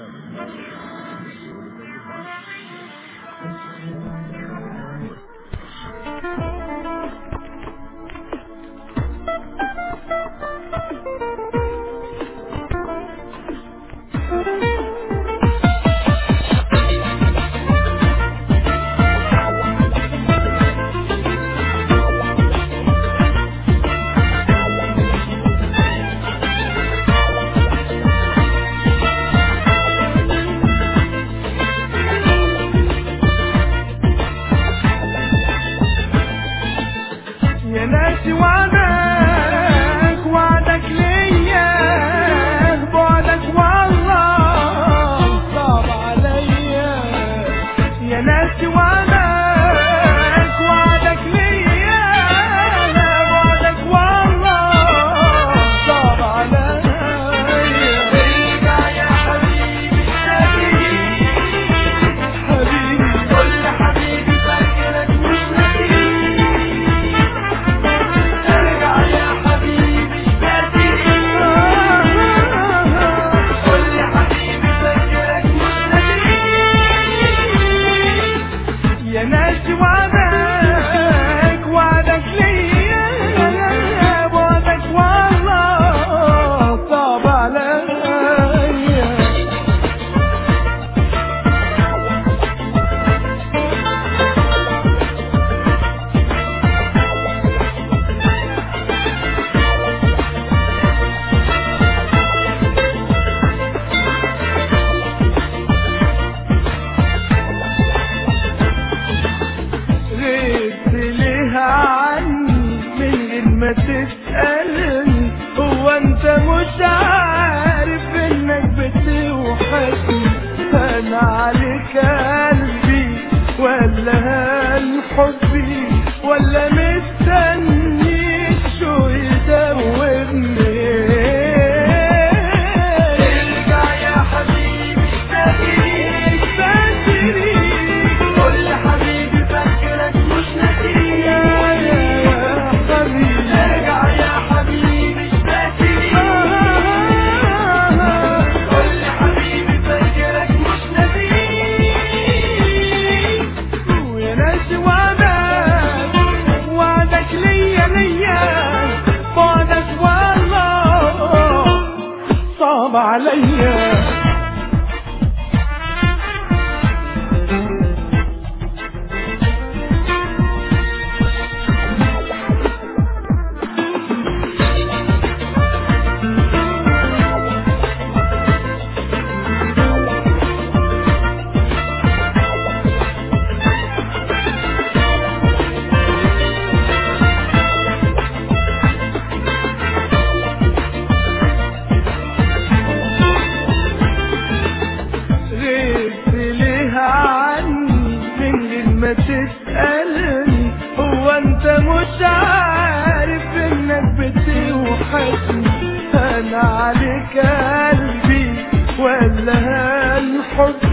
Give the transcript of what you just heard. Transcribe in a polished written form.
يا ناسي وعدك، وعدك ليا بعدك والله صعب عليا. يا ناسي وعدك، وعدك ليا بعدك والله صعب عليا. ارجع يا حبيبي حبيبي كل حبيبي فاكرك مش ما تسألني، هو انت مش عارف انك بتوحشني؟ انا عليك قلبي ولا هالحبي ولا مستنيك شو يدوبني؟ ارجع يا حبيبي فاكرني كل حبيبي فاكرك مش ناسيك. صعب عليا ما تسألني، هو انت مش عارف انك بتوحشني؟ انا عليك قلبي ولا هالحب